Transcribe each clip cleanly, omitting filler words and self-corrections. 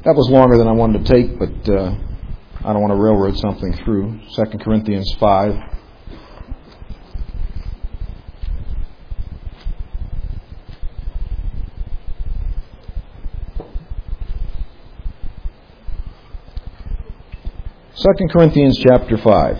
That was longer than I wanted to take, but I don't want to railroad something through. 2 Corinthians 5. Second Corinthians chapter 5.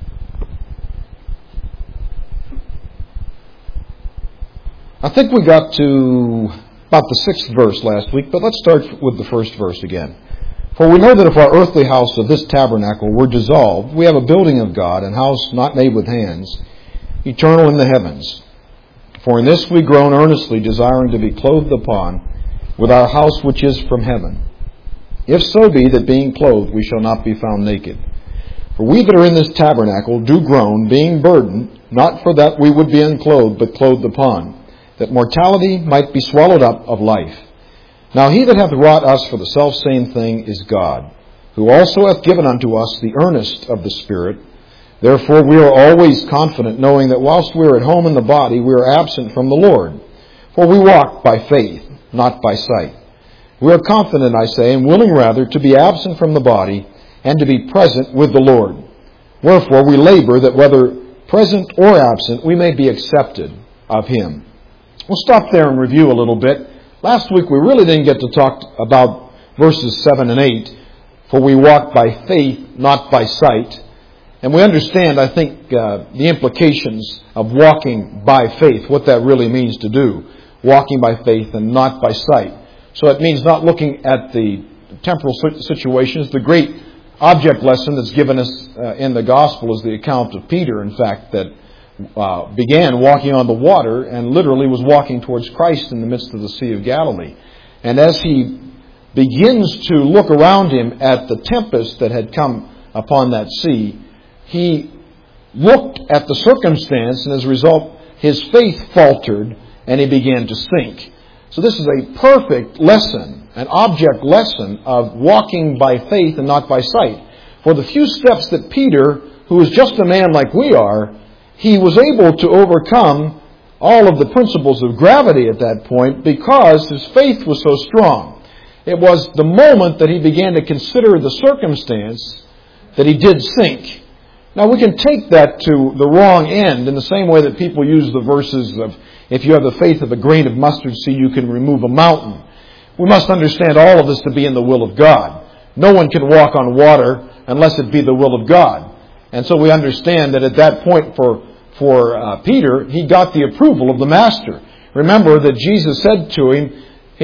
I think we got to about the 6th verse last week, but let's start with the first verse again. For we know that if our earthly house of this tabernacle were dissolved, we have a building of God, an house not made with hands, eternal in the heavens. For in this we groan earnestly, desiring to be clothed upon with our house which is from heaven. If so be that being clothed we shall not be found naked. For we that are in this tabernacle do groan, being burdened, not for that we would be unclothed, but clothed upon, that mortality might be swallowed up of life. Now he that hath wrought us for the selfsame thing is God, who also hath given unto us the earnest of the Spirit. Therefore we are always confident, knowing that whilst we are at home in the body, we are absent from the Lord. For we walk by faith, not by sight. We are confident, I say, and willing rather to be absent from the body and to be present with the Lord. Wherefore we labor that whether present or absent, we may be accepted of Him. We'll stop there and review a little bit. Last week we really didn't get to talk about verses 7 and 8. For we walk by faith, not by sight. And we understand, I think, the implications of walking by faith, what that really means to do. Walking by faith and not by sight. So it means not looking at the temporal situations. The great object lesson that's given us in the gospel is the account of Peter, in fact, that began walking on the water and literally was walking towards Christ in the midst of the Sea of Galilee. And as he begins to look around him at the tempest that had come upon that sea, he looked at the circumstance, and as a result, his faith faltered and he began to sink. So this is a perfect lesson, an object lesson of walking by faith and not by sight. For the few steps that Peter, who was just a man like we are, he was able to overcome all of the principles of gravity at that point because his faith was so strong. It was the moment that he began to consider the circumstance that he did sink. Now we can take that to the wrong end in the same way that people use the verses of, if you have the faith of a grain of mustard seed, you can remove a mountain. We must understand all of this to be in the will of God. No one can walk on water unless it be the will of God. And so we understand that at that point for Peter, he got the approval of the Master. Remember that Jesus said to him,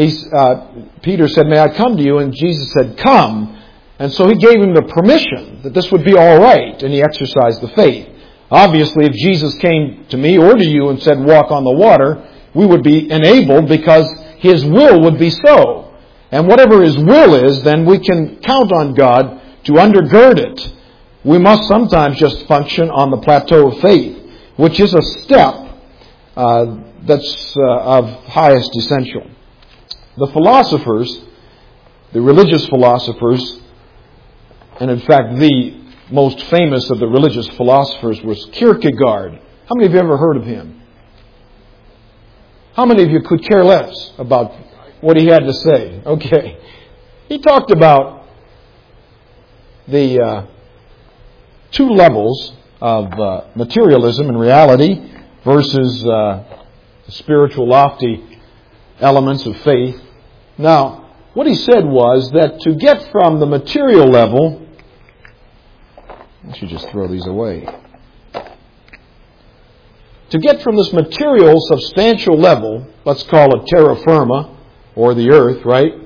Peter said, "May I come to you?" And Jesus said, "Come." And so he gave him the permission that this would be all right, and he exercised the faith. Obviously, if Jesus came to me or to you and said, "Walk on the water," we would be enabled because His will would be so. And whatever His will is, then we can count on God to undergird it. We must sometimes just function on the plateau of faith, which is a step that's of highest essential. The philosophers, the religious philosophers, and in fact the most famous of the religious philosophers was Kierkegaard. How many of you ever heard of him? How many of you could care less about what he had to say? Okay. He talked about the two levels of materialism and reality versus spiritual, lofty elements of faith. Now, what he said was that to get from the material level, I should just throw these away. To get from this material, substantial level, let's call it terra firma, or the earth, right?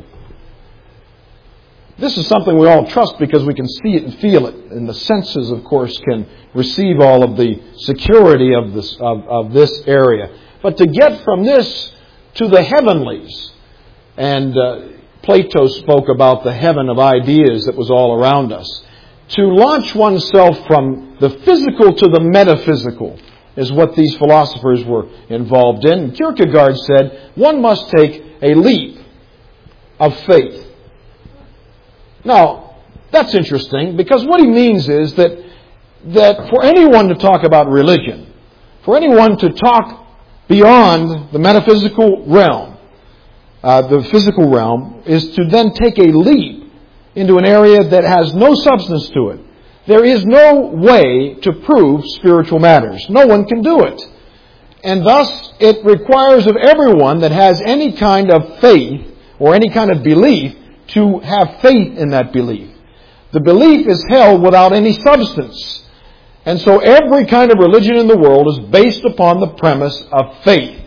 This is something we all trust because we can see it and feel it. And the senses, of course, can receive all of the security of this area. But to get from this to the heavenlies, and Plato spoke about the heaven of ideas that was all around us. To launch oneself from the physical to the metaphysical is what these philosophers were involved in. Kierkegaard said, one must take a leap of faith. Now, that's interesting because what he means is that for anyone to talk about religion, for anyone to talk beyond the metaphysical realm, the physical realm, is to then take a leap into an area that has no substance to it. There is no way to prove spiritual matters. No one can do it. And thus, it requires of everyone that has any kind of faith or any kind of belief to have faith in that belief. The belief is held without any substance. And so every kind of religion in the world is based upon the premise of faith.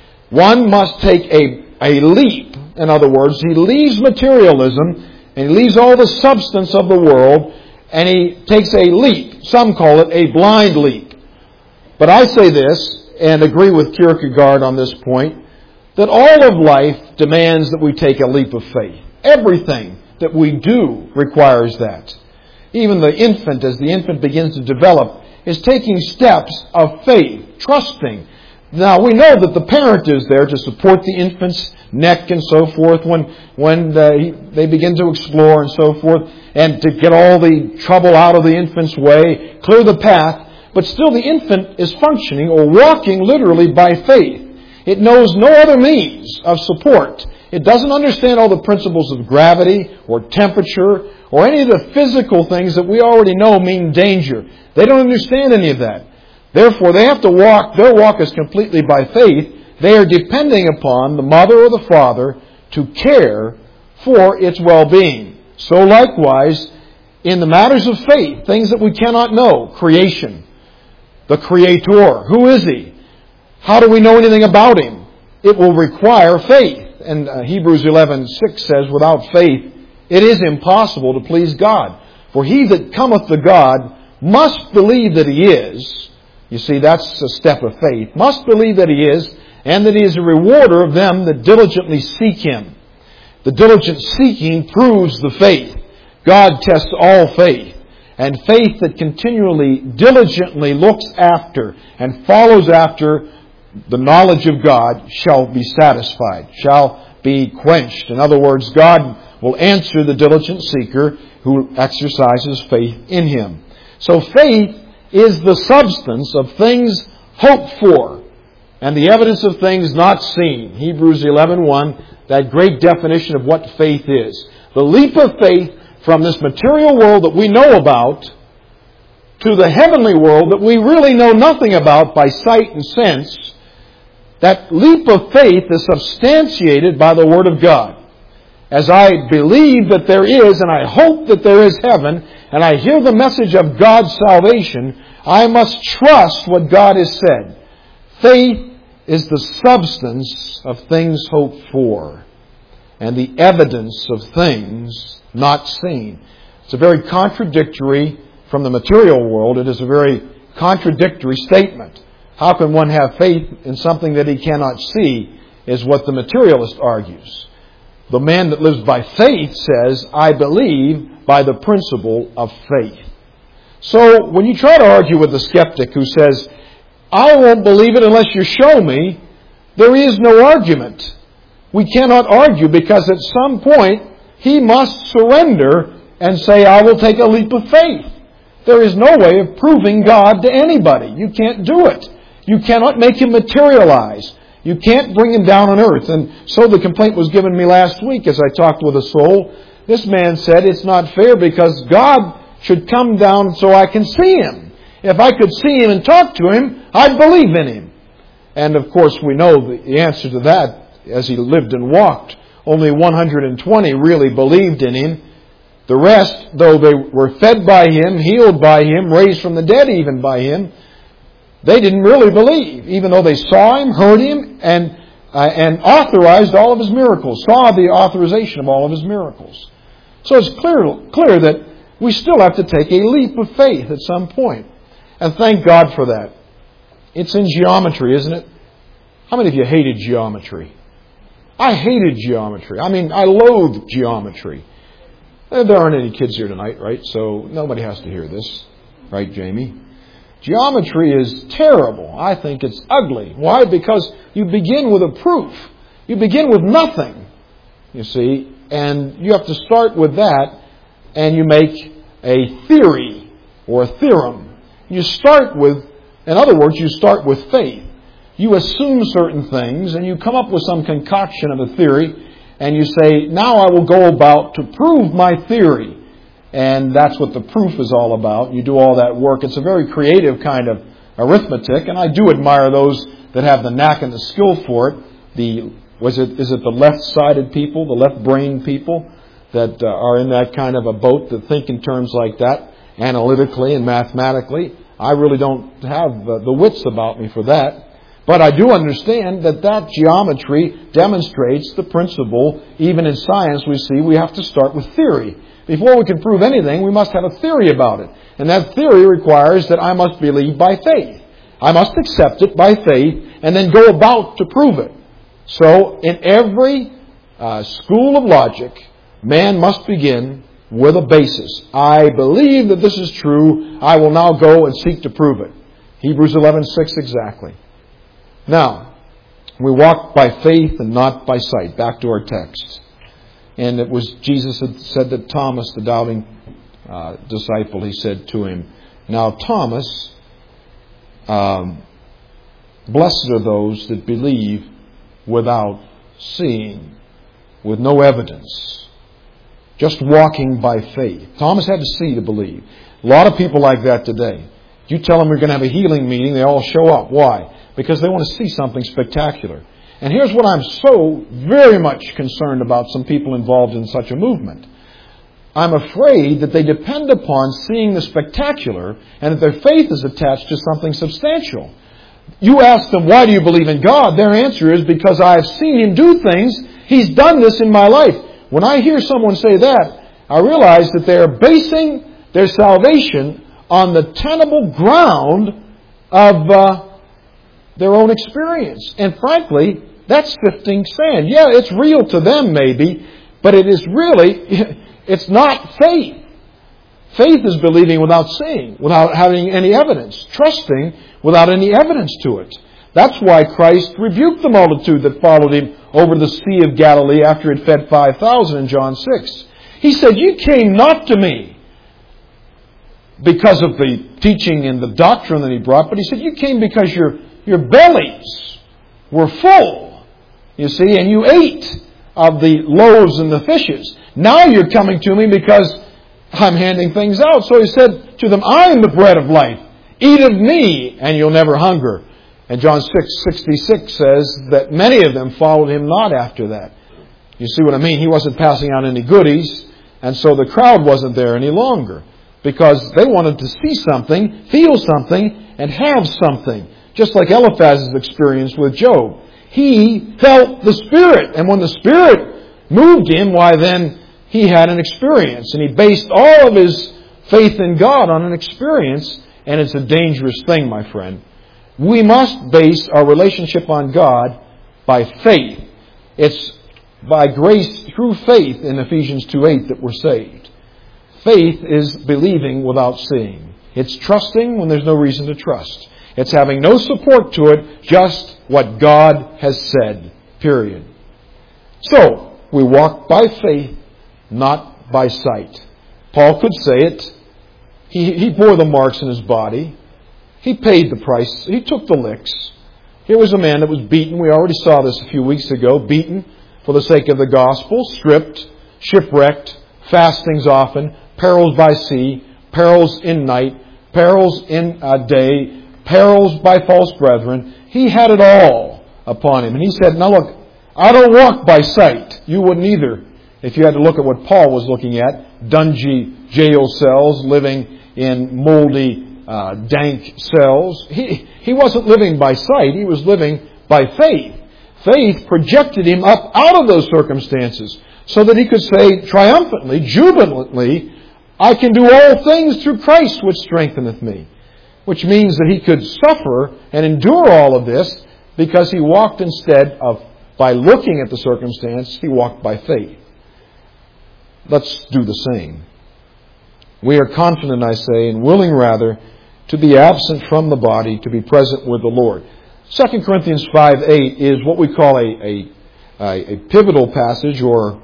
One must take a leap. In other words, he leaves materialism and he leaves all the substance of the world and he takes a leap. Some call it a blind leap. But I say this, and agree with Kierkegaard on this point, that all of life demands that we take a leap of faith. Everything that we do requires that. Even the infant, as the infant begins to develop, is taking steps of faith, trusting. Now, we know that the parent is there to support the infant's neck and so forth when they begin to explore and so forth, and to get all the trouble out of the infant's way, clear the path. But still the infant is functioning or walking literally by faith. It knows no other means of support. It doesn't understand all the principles of gravity or temperature or any of the physical things that we already know mean danger. They don't understand any of that. Therefore, they have to walk. Their walk is completely by faith. They are depending upon the mother or the father to care for its well-being. So likewise, in the matters of faith, things that we cannot know, creation, the Creator, who is He? How do we know anything about Him? It will require faith. And Hebrews 11:6 says, without faith, it is impossible to please God. For he that cometh to God must believe that He is. You see, that's a step of faith. Must believe that He is, and that He is a rewarder of them that diligently seek Him. The diligent seeking proves the faith. God tests all faith. And faith that continually, diligently looks after and follows after the knowledge of God shall be satisfied, shall be quenched. In other words, God will answer the diligent seeker who exercises faith in Him. So faith is the substance of things hoped for and the evidence of things not seen. Hebrews 11:1, that great definition of what faith is. The leap of faith from this material world that we know about to the heavenly world that we really know nothing about by sight and sense. That leap of faith is substantiated by the Word of God. As I believe that there is, and I hope that there is heaven, and I hear the message of God's salvation, I must trust what God has said. Faith is the substance of things hoped for, and the evidence of things not seen. It's a very contradictory from the material world. It is a very contradictory statement. How can one have faith in something that he cannot see, is what the materialist argues. The man that lives by faith says, I believe by the principle of faith. So when you try to argue with the skeptic who says, I won't believe it unless you show me, there is no argument. We cannot argue because at some point he must surrender and say, I will take a leap of faith. There is no way of proving God to anybody. You can't do it. You cannot make Him materialize. You can't bring Him down on earth. And so the complaint was given me last week as I talked with a soul. This man said, it's not fair because God should come down so I can see Him. If I could see Him and talk to Him, I'd believe in Him. And of course we know the answer to that. As he lived and walked, only 120 really believed in Him. The rest, though they were fed by Him, healed by Him, raised from the dead even by Him, they didn't really believe, even though they saw Him, heard Him, and authorized all of His miracles, saw the authorization of all of His miracles. So it's clear that we still have to take a leap of faith at some point. And thank God for that. It's in geometry, isn't it? How many of you hated geometry? I hated geometry. I mean, I loathed geometry. There aren't any kids here tonight, right? So nobody has to hear this. Right, Jamie? Geometry is terrible. I think it's ugly. Why? Because you begin with a proof. You begin with nothing, you see, and you have to start with that, and you make a theory or a theorem. You start with, in other words, you start with faith. You assume certain things, and you come up with some concoction of a theory, and you say, now I will go about to prove my theory. And that's what the proof is all about. You do all that work. It's a very creative kind of arithmetic, and I do admire those that have the knack and the skill for it. Is it the left-sided people, the left-brained people that are in that kind of a boat that think in terms like that, analytically and mathematically? I really don't have the wits about me for that. But I do understand that geometry demonstrates the principle. Even in science, we see we have to start with theory. Before we can prove anything, we must have a theory about it. And that theory requires that I must believe by faith. I must accept it by faith and then go about to prove it. So in every school of logic, man must begin with a basis. I believe that this is true. I will now go and seek to prove it. Hebrews 11:6 exactly. Now, we walk by faith and not by sight. Back to our text. And it was Jesus had said that Thomas, the doubting disciple, he said to him, now Thomas, blessed are those that believe without seeing, with no evidence, just walking by faith. Thomas had to see to believe. A lot of people like that today. You tell them you're going to have a healing meeting, they all show up. Why? Because they want to see something spectacular. And here's what I'm so very much concerned about some people involved in such a movement. I'm afraid that they depend upon seeing the spectacular and that their faith is attached to something substantial. You ask them, why do you believe in God? Their answer is, because I've seen Him do things. He's done this in my life. When I hear someone say that, I realize that they are basing their salvation on the tenable ground of their own experience. And frankly, that's sifting sand. Yeah, it's real to them maybe, but it is really, it's not faith. Faith is believing without seeing, without having any evidence, trusting without any evidence to it. That's why Christ rebuked the multitude that followed Him over the Sea of Galilee after He had fed 5,000 in John 6. He said, you came not to me because of the teaching and the doctrine that He brought, but He said, you came because your bellies were full, you see, and you ate of the loaves and the fishes. Now you're coming to me because I'm handing things out. So He said to them, I am the bread of life. Eat of me, and you'll never hunger. And John 6:66 says that many of them followed Him not after that. You see what I mean? He wasn't passing out any goodies, and so the crowd wasn't there any longer, because they wanted to see something, feel something, and have something. Just like Eliphaz's experience with Job. He felt the Spirit, and when the Spirit moved him, why then he had an experience. And he based all of his faith in God on an experience, and it's a dangerous thing, my friend. We must base our relationship on God by faith. It's by grace through faith in Ephesians 2:8 that we're saved. Faith is believing without seeing. It's trusting when there's no reason to trust. It's having no support to it, just what God has said. Period. So, we walk by faith, not by sight. Paul could say it. He bore the marks in his body. He paid the price. He took the licks. Here was a man that was beaten. We already saw this a few weeks ago. Beaten for the sake of the gospel. Stripped. Shipwrecked. Fastings often. Perils by sea. Perils in night. Perils in day. Perils by false brethren. He had it all upon him. And he said, now look, I don't walk by sight. You wouldn't either if you had to look at what Paul was looking at. Dungy jail cells, living in moldy, dank cells. He wasn't living by sight. He was living by faith. Faith projected him up out of those circumstances so that he could say triumphantly, jubilantly, I can do all things through Christ which strengtheneth me. Which means that he could suffer and endure all of this because he walked instead of by looking at the circumstance, he walked by faith. Let's do the same. We are confident, I say, and willing rather to be absent from the body, to be present with the Lord. 2 Corinthians 5:8 is what we call a pivotal passage or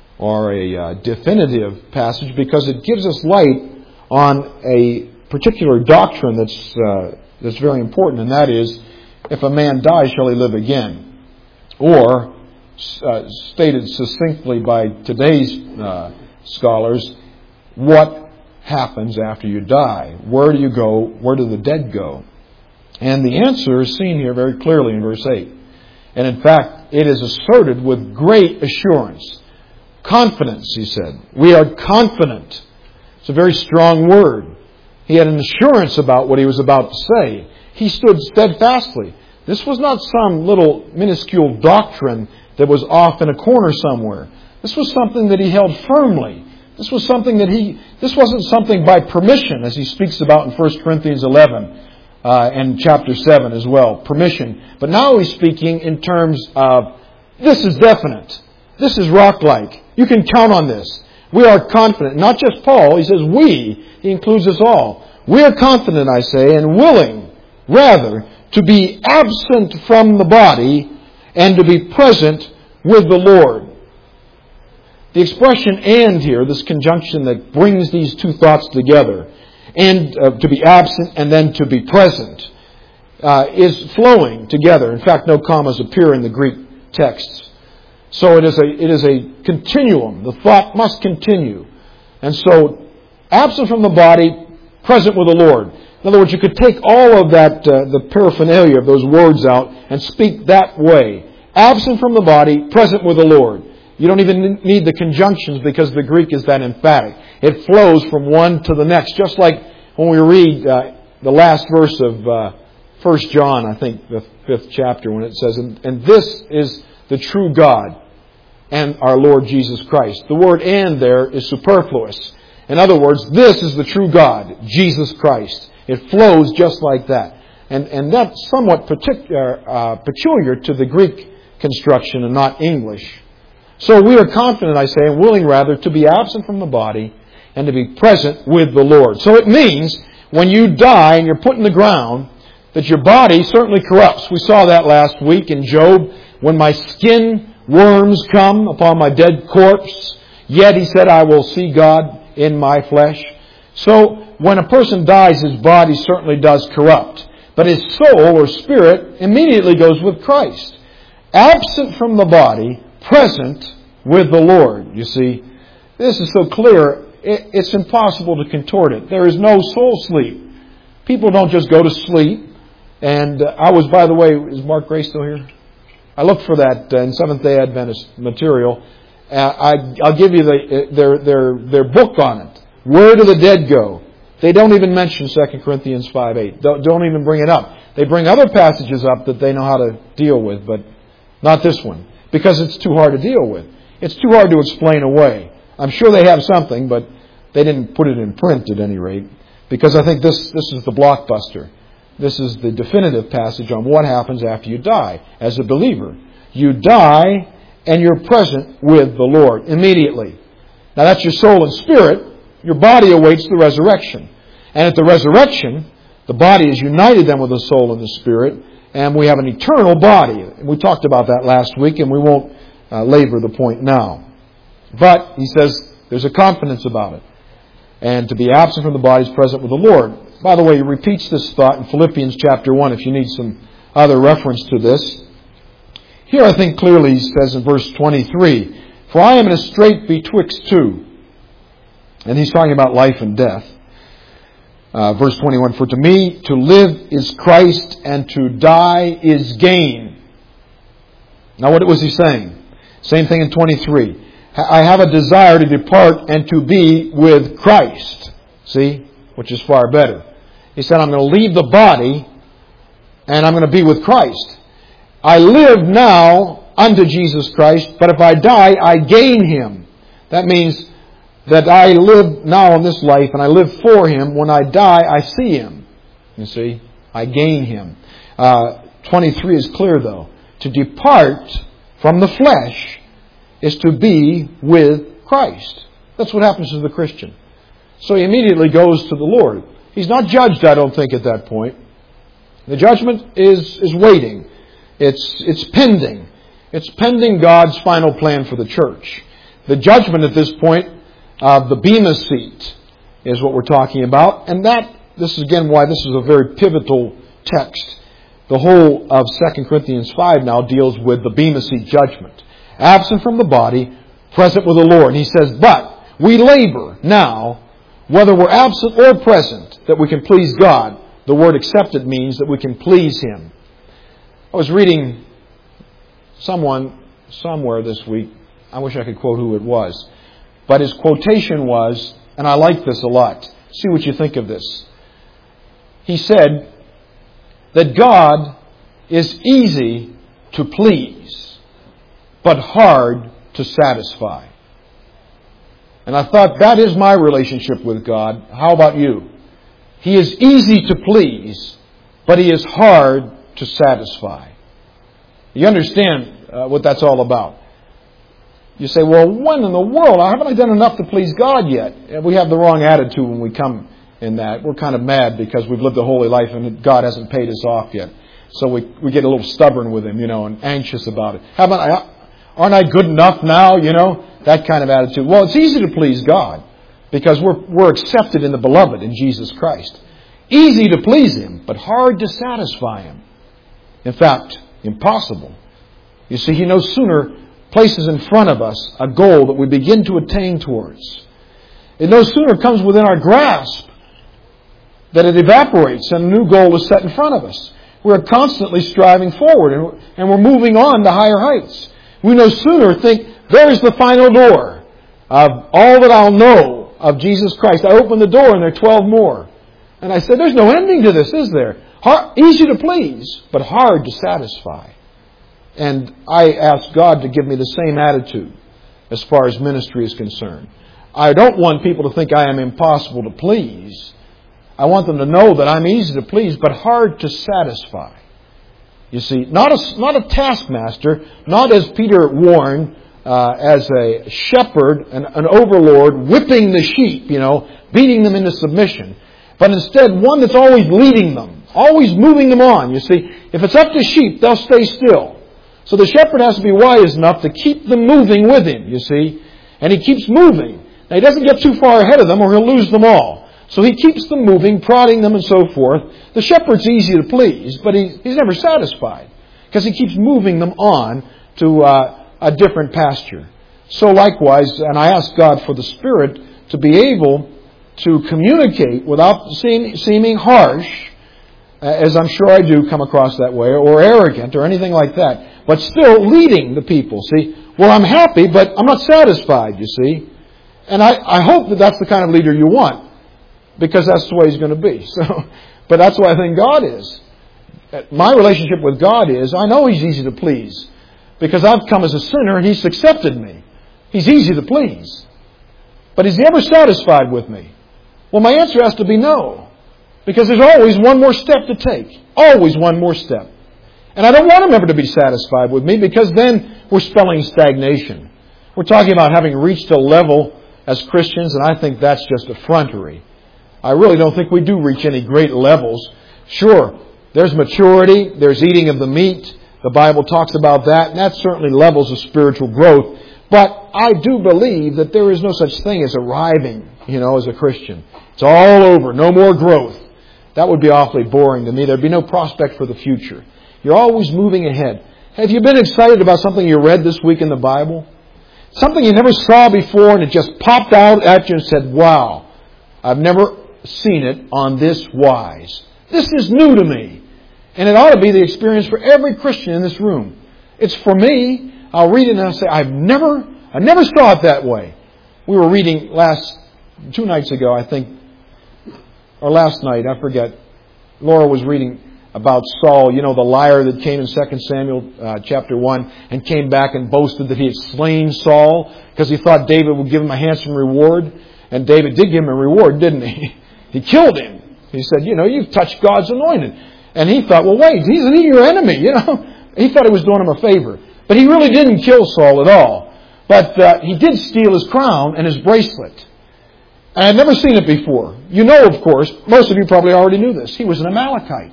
a definitive passage because it gives us light on a particular doctrine that's very important, and that is, if a man dies, shall he live again? Or, stated succinctly by today's scholars, what happens after you die? Where do you go? Where do the dead go? And the answer is seen here very clearly in verse 8. And in fact, it is asserted with great assurance. Confidence, he said. We are confident. It's a very strong word. He had an assurance about what he was about to say. He stood steadfastly. This was not some little minuscule doctrine that was off in a corner somewhere. This was something that he held firmly. This was something this wasn't something by permission, as he speaks about in 1 Corinthians 11 and chapter 7 as well. Permission. But now he's speaking in terms of, this is definite. This is rock-like. You can count on this. We are confident. Not just Paul. He says we. He includes us all. We are confident, I say, and willing, rather, to be absent from the body and to be present with the Lord. The expression "and" here, this conjunction that brings these two thoughts together, and to be absent and then to be present, is flowing together. In fact, no commas appear in the Greek texts. So it is a continuum. The thought must continue. And so, absent from the body, present with the Lord. In other words, you could take all of that, the paraphernalia of those words out and speak that way. Absent from the body, present with the Lord. You don't even need the conjunctions because the Greek is that emphatic. It flows from one to the next. Just like when we read the last verse of 1 John, I think, the 5th chapter, when it says, and this is the true God and our Lord Jesus Christ. The word "and" there is superfluous. In other words, this is the true God, Jesus Christ. It flows just like that. And that's somewhat peculiar to the Greek construction and not English. So we are confident, I say, and willing rather, to be absent from the body and to be present with the Lord. So it means when you die and you're put in the ground, that your body certainly corrupts. We saw that last week in Job. When my skin worms come upon my dead corpse, yet, he said, I will see God in my flesh. So when a person dies, his body certainly does corrupt. But his soul or spirit immediately goes with Christ. Absent from the body, present with the Lord. You see, this is so clear, it's impossible to contort it. There is no soul sleep. People don't just go to sleep. And I was, by the way, is Mark Gray still here? I looked for that in Seventh-day Adventist material. I'll give you their book on it. Where do the dead go? They don't even mention 2 Corinthians 5:8. Don't even bring it up. They bring other passages up that they know how to deal with, but not this one. Because it's too hard to deal with. It's too hard to explain away. I'm sure they have something, but they didn't put it in print at any rate. Because I think this is the blockbuster. This is the definitive passage on what happens after you die as a believer. You die and you're present with the Lord immediately. Now that's your soul and spirit. Your body awaits the resurrection. And at the resurrection, the body is united then with the soul and the spirit, and we have an eternal body. We talked about that last week, and we won't labor the point now. But, he says, there's a confidence about it. And to be absent from the body is present with the Lord. By the way, he repeats this thought in Philippians chapter 1, if you need some other reference to this. Here I think clearly he says in verse 23, For I am in a strait betwixt two. And he's talking about life and death. Verse 21, For to me to live is Christ, and to die is gain. Now what was he saying? Same thing in 23. I have a desire to depart and to be with Christ. See? Which is far better. He said, I'm going to leave the body and I'm going to be with Christ. I live now unto Jesus Christ, but if I die, I gain Him. That means that I live now in this life and I live for Him. When I die, I see Him. You see? I gain Him. 23 is clear though. To depart from the flesh is to be with Christ. That's what happens to the Christian. So he immediately goes to the Lord. He's not judged, I don't think, at that point. The judgment is waiting. It's pending. It's pending God's final plan for the church. The judgment at this point of the Bema seat is what we're talking about. And this is again why this is a very pivotal text. The whole of 2 Corinthians 5 now deals with the Bema seat judgment. absent from the body, present with the Lord. And he says, but we labor now, whether we're absent or present, that we can please God. The word accepted means that we can please Him. I was reading someone somewhere this week. I wish I could quote who it was. But his quotation was, and I like this a lot. See what you think of this. He said that God is easy to please, but hard to satisfy. And I thought, that is my relationship with God. How about you? He is easy to please, but He is hard to satisfy. You understand what that's all about. You say, well, when in the world? Haven't I done enough to please God yet? And we have the wrong attitude when we come in that. We're kind of mad because we've lived a holy life and God hasn't paid us off yet. So we get a little stubborn with Him, and anxious about it. Aren't I good enough now, That kind of attitude. Well, it's easy to please God because we're accepted in the Beloved, in Jesus Christ. Easy to please Him, but hard to satisfy Him. In fact, impossible. You see, He no sooner places in front of us a goal that we begin to attain towards. It no sooner comes within our grasp that it evaporates and a new goal is set in front of us. We're constantly striving forward and we're moving on to higher heights. We no sooner think, there's the final door of all that I'll know of Jesus Christ. I open the door and there are 12 more. And I said, there's no ending to this, is there? Easy to please, but hard to satisfy. And I asked God to give me the same attitude as far as ministry is concerned. I don't want people to think I am impossible to please. I want them to know that I'm easy to please, but hard to satisfy. You see, not a taskmaster, not as Peter warned, as a shepherd, an overlord, whipping the sheep, beating them into submission. But instead, one that's always leading them, always moving them on. You see, if it's up to sheep, they'll stay still. So the shepherd has to be wise enough to keep them moving with him, you see. And he keeps moving. Now, he doesn't get too far ahead of them or he'll lose them all. So he keeps them moving, prodding them and so forth. The shepherd's easy to please, but he's never satisfied because he keeps moving them on to a different pasture. So likewise, and I ask God for the Spirit to be able to communicate without seeming harsh, as I'm sure I do come across that way, or arrogant or anything like that, but still leading the people. See, well, I'm happy, but I'm not satisfied, you see. And I hope that that's the kind of leader you want, because that's the way He's going to be. But that's what I think God is. My relationship with God is, I know He's easy to please, because I've come as a sinner and He's accepted me. He's easy to please. But is He ever satisfied with me? Well, my answer has to be no. Because there's always one more step to take. Always one more step. And I don't want Him ever to be satisfied with me, because then we're spelling stagnation. We're talking about having reached a level as Christians, and I think that's just effrontery. I really don't think we do reach any great levels. Sure, there's maturity, there's eating of the meat. The Bible talks about that, and that's certainly levels of spiritual growth. But I do believe that there is no such thing as arriving, as a Christian. It's all over, no more growth. That would be awfully boring to me. There'd be no prospect for the future. You're always moving ahead. Have you been excited about something you read this week in the Bible? Something you never saw before and it just popped out at you and said, wow, I've never seen it on this wise. This is new to me. And it ought to be the experience for every Christian in this room. It's for me. I'll read it and I'll say, I never saw it that way. We were reading 2 nights ago, I think, or last night, I forget. Laura was reading about Saul, the liar that came in 2 Samuel chapter 1 and came back and boasted that he had slain Saul because he thought David would give him a handsome reward. And David did give him a reward, didn't he? He killed him. He said, you've touched God's anointed. And he thought, well, wait, isn't he your enemy? He thought he was doing him a favor. But he really didn't kill Saul at all. But he did steal his crown and his bracelet. And I'd never seen it before. Of course, most of you probably already knew this. He was an Amalekite.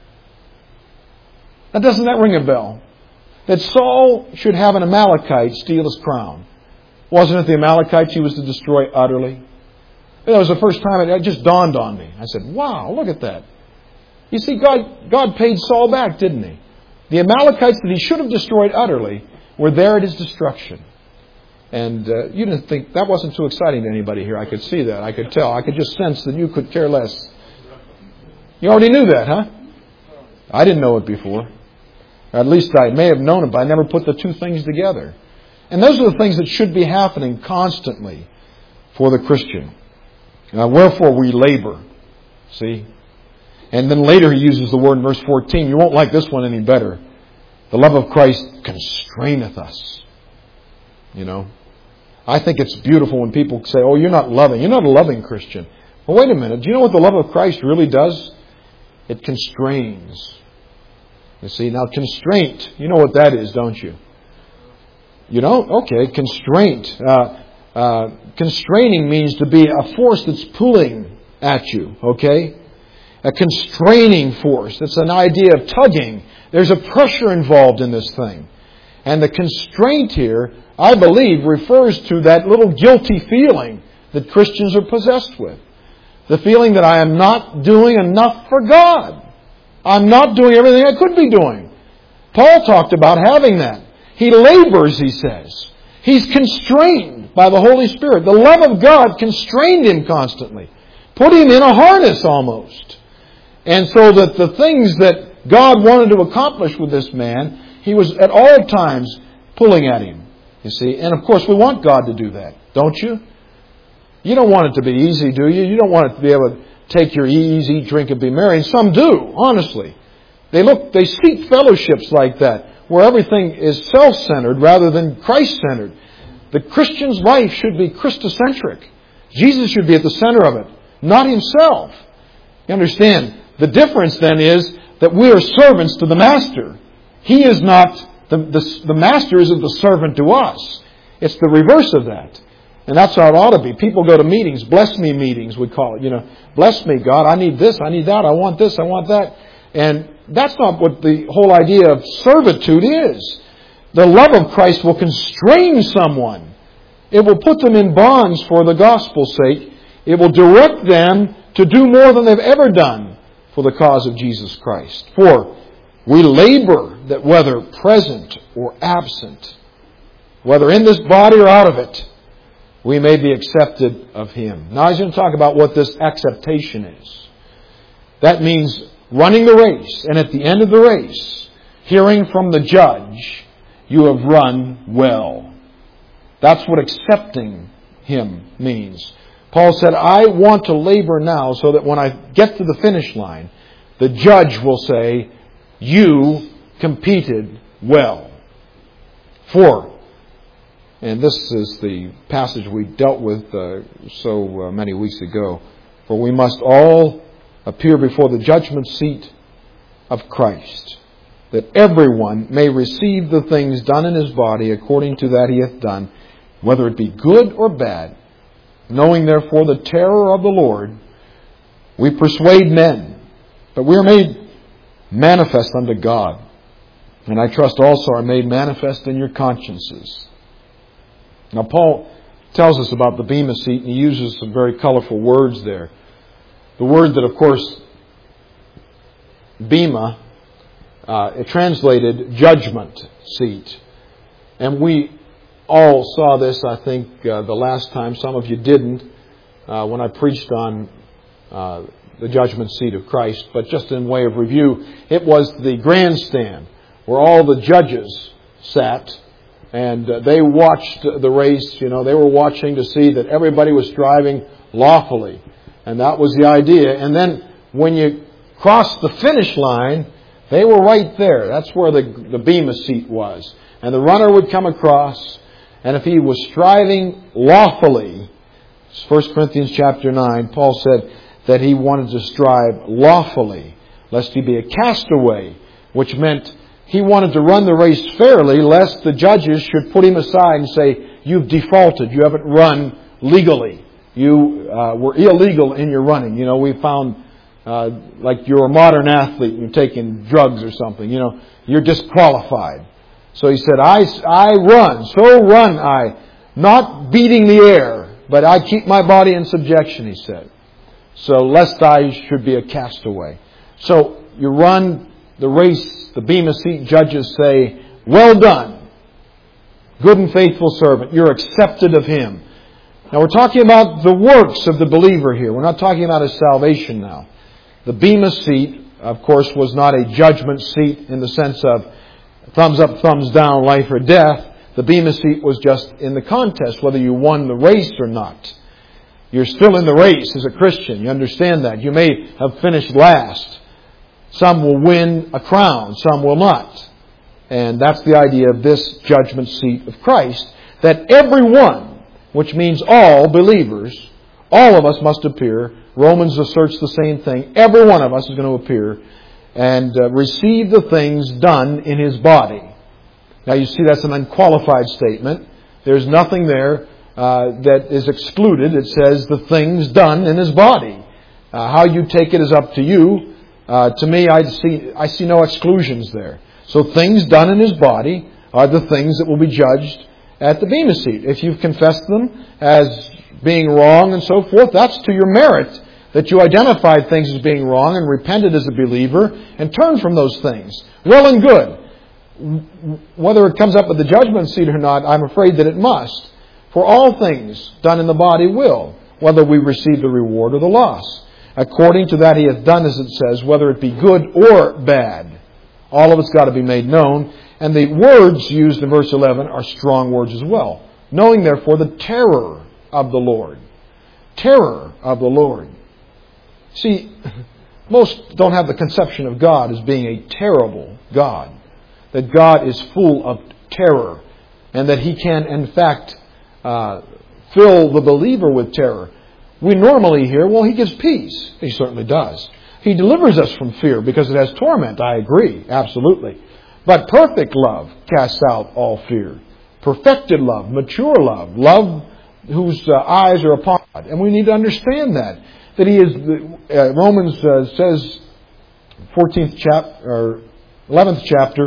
Now, doesn't that ring a bell? That Saul should have an Amalekite steal his crown. Wasn't it the Amalekites he was to destroy utterly? That was the first time it just dawned on me. I said, wow, look at that. You see, God paid Saul back, didn't He? The Amalekites that he should have destroyed utterly were there at His destruction. And you didn't think that wasn't too exciting to anybody here. I could see that. I could tell. I could just sense that you could care less. You already knew that, huh? I didn't know it before. Or at least I may have known it, but I never put the two things together. And those are the things that should be happening constantly for the Christian. Wherefore we labor. See? And then later he uses the word in verse 14. You won't like this one any better. The love of Christ constraineth us. You know? I think it's beautiful when people say, oh, you're not loving. You're not a loving Christian. Well, wait a minute. Do you know what the love of Christ really does? It constrains. You see, now constraint, you know what that is, don't you? You know? Okay, constraint. Constraining means to be a force that's pulling at you, okay? A constraining force. It's an idea of tugging. There's a pressure involved in this thing. And the constraint here, I believe, refers to that little guilty feeling that Christians are possessed with. The feeling that I am not doing enough for God. I'm not doing everything I could be doing. Paul talked about having that. He labors, he says. He's constrained by the Holy Spirit. The love of God constrained him constantly. Put him in a harness almost. And so that the things that God wanted to accomplish with this man, He was at all times pulling at him. You see, and of course we want God to do that, don't you? You don't want it to be easy, do you? You don't want it to be able to take your ease, eat, drink, and be merry. And some do, honestly. They seek fellowships like that, where everything is self-centered rather than Christ-centered. The Christian's life should be Christocentric. Jesus should be at the center of it, not himself. You understand? The difference then is that we are servants to the Master. He is not, the Master isn't the servant to us. It's the reverse of that. And that's how it ought to be. People go to meetings, bless me meetings, we call it. You know, bless me, God, I need this, I need that, I want this, I want that. And that's not what the whole idea of servitude is. The love of Christ will constrain someone. It will put them in bonds for the gospel's sake. It will direct them to do more than they've ever done for the cause of Jesus Christ. For we labor that whether present or absent, whether in this body or out of it, we may be accepted of Him. Now he's going to talk about what this acceptation is. That means running the race, and at the end of the race, hearing from the judge, you have run well. That's what accepting Him means. Paul said, I want to labor now so that when I get to the finish line, the judge will say, you competed well. For, and this is the passage we dealt with so many weeks ago, for we must all appear before the judgment seat of Christ, that everyone may receive the things done in his body according to that he hath done, whether it be good or bad. Knowing therefore the terror of the Lord, we persuade men, but we are made manifest unto God, and I trust also are made manifest in your consciences. Now Paul tells us about the Bema seat, and he uses some very colorful words there. The word that, of course, Bema, it translated judgment seat. And we all saw this, I think, the last time. Some of you didn't, when I preached on the judgment seat of Christ. But just in way of review, it was the grandstand where all the judges sat. And they watched the race. You know, they were watching to see that everybody was driving lawfully. And that was the idea. And then when you crossed the finish line, they were right there. That's where the Bema seat was. And the runner would come across, and if he was striving lawfully, 1 Corinthians chapter 9, Paul said that he wanted to strive lawfully, lest he be a castaway, which meant he wanted to run the race fairly, lest the judges should put him aside and say, you've defaulted, you haven't run legally. You were illegal in your running. You know, we found like you're a modern athlete and you're taking drugs or something. You know, you're disqualified. So he said, I run, so run I, not beating the air, but I keep my body in subjection, he said. So lest I should be a castaway. So you run the race, the Bema seat judges say, well done. Good and faithful servant. You're accepted of Him. Now we're talking about the works of the believer here. We're not talking about his salvation now. The Bema seat, of course, was not a judgment seat in the sense of thumbs up, thumbs down, life or death. The Bema seat was just in the contest, whether you won the race or not. You're still in the race as a Christian. You understand that. You may have finished last. Some will win a crown, some will not. And that's the idea of this judgment seat of Christ, that everyone, which means all believers, all of us must appear. Romans asserts the same thing. Every one of us is going to appear and receive the things done in his body. Now you see that's an unqualified statement. There's nothing there that is excluded. It says the things done in his body. How you take it is up to you. To me, I see no exclusions there. So things done in his body are the things that will be judged at the Bema seat. If you've confessed them as being wrong and so forth, that's to your merit that you identified things as being wrong and repented as a believer and turned from those things. Well and good. Whether it comes up at the judgment seat or not, I'm afraid that it must. For all things done in the body will, whether we receive the reward or the loss. According to that he hath done, as it says, whether it be good or bad. All of it's got to be made known. And the words used in verse 11 are strong words as well. Knowing, therefore, the terror of the Lord. Terror of the Lord. See, most don't have the conception of God as being a terrible God. That God is full of terror. And that He can, in fact, fill the believer with terror. We normally hear, well, He gives peace. He certainly does. He delivers us from fear because it has torment. I agree, absolutely. But perfect love casts out all fear. Perfected love, mature love, love whose eyes are upon God. And we need to understand that. That He is, Romans says, 14th chapter, or 11th chapter,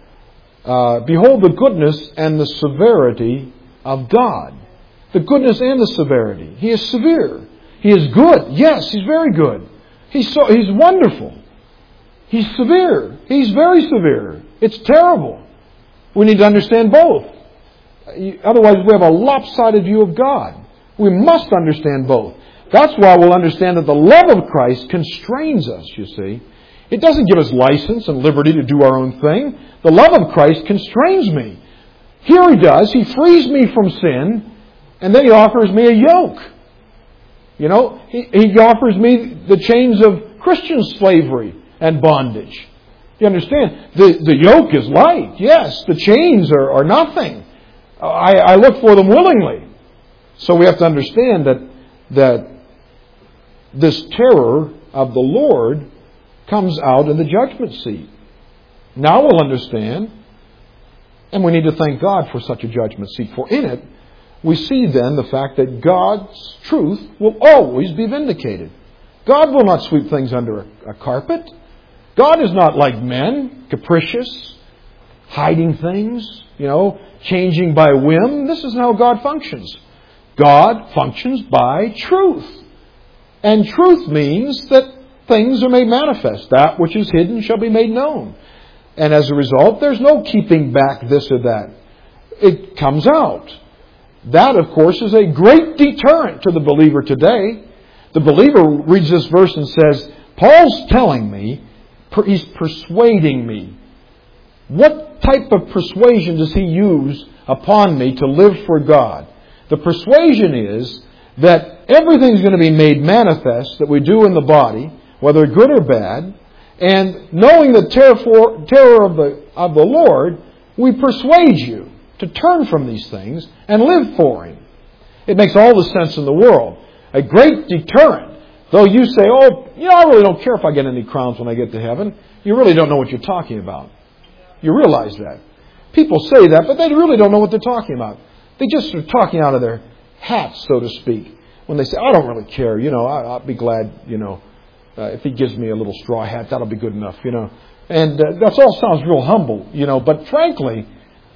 behold the goodness and the severity of God. The goodness and the severity. He is severe. He is good. Yes, He's very good. He's wonderful. He's severe. He's very severe. It's terrible. We need to understand both. Otherwise, we have a lopsided view of God. We must understand both. That's why we'll understand that the love of Christ constrains us, you see. It doesn't give us license and liberty to do our own thing. The love of Christ constrains me. Here He does. He frees me from sin, and then He offers me a yoke. You know, He offers me the chains of Christian slavery and bondage. You understand? The yoke is light. Yes, the chains are nothing. I look for them willingly. So we have to understand that this terror of the Lord comes out in the judgment seat. Now we'll understand, and we need to thank God for such a judgment seat. For in it, we see then the fact that God's truth will always be vindicated. God will not sweep things under a carpet. God is not like men, capricious, hiding things, changing by whim. This isn't how God functions. God functions by truth. And truth means that things are made manifest. That which is hidden shall be made known. And as a result, there's no keeping back this or that. It comes out. That, of course, is a great deterrent to the believer today. The believer reads this verse and says, Paul's telling me, he's persuading me. What type of persuasion does he use upon me to live for God? The persuasion is that everything's going to be made manifest that we do in the body, whether good or bad, and knowing the terror of the Lord, we persuade you to turn from these things and live for Him. It makes all the sense in the world. A great deterrent. Though you say, I really don't care if I get any crowns when I get to heaven. You really don't know what you're talking about. You realize that. People say that, but they really don't know what they're talking about. They just are talking out of their hats, so to speak. When they say, I don't really care, I'll be glad, if He gives me a little straw hat, that'll be good enough, And that all sounds real humble, but frankly,